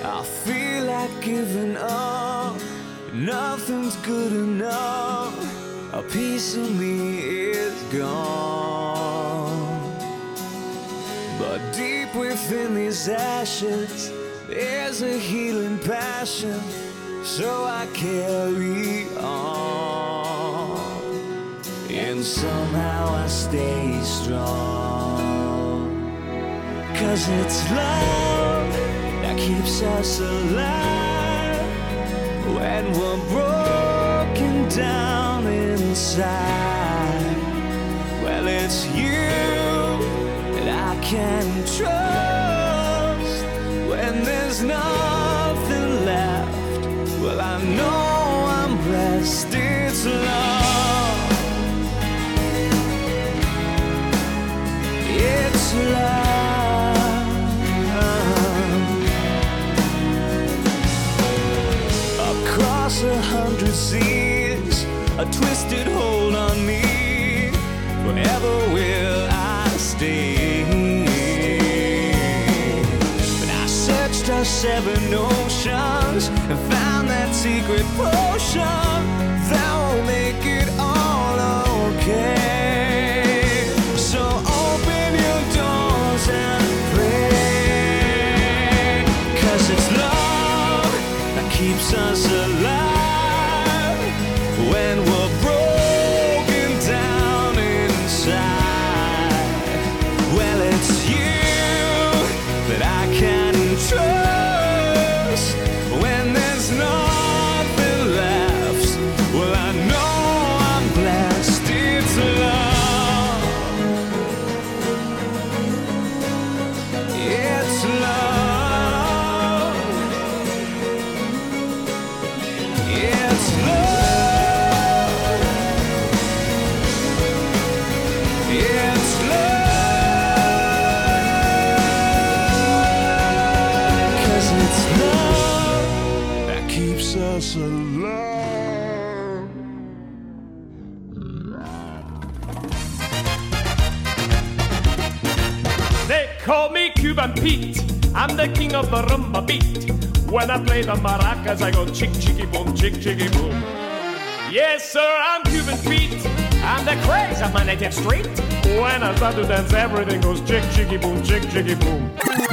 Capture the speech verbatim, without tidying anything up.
I feel like giving up. Nothing's good enough. A piece of me is gone. But deep within these ashes, there's a healing passion. So I carry on, and somehow I stay strong. Cause it's love that keeps us alive when we're broken down inside. Well, it's you that I can trust when there's nothing left. Well, I know I'm blessed, it's love. It's love. Across a hundred seas, a twisted hold on me. Forever will I stay. But I searched our seven oceans and found that secret potion that will make it all okay. So open your doors and pray. Cause it's love that keeps us alive when we're broken down inside. Well, it's you that I can trust when there's nothing left. Well, I know I'm blessed, it's love. It's love. It's love. It's love. Cause it's love that keeps us alive. They call me Cuban Pete. I'm the king of the rumba beat. When I play the maracas, I go chick chicky boom, chick chicky boom. Yes, sir, I'm Cuban Pete. I'm the craze of my native street. When I start to dance, everything goes chick chicky boom, chick chicky boom.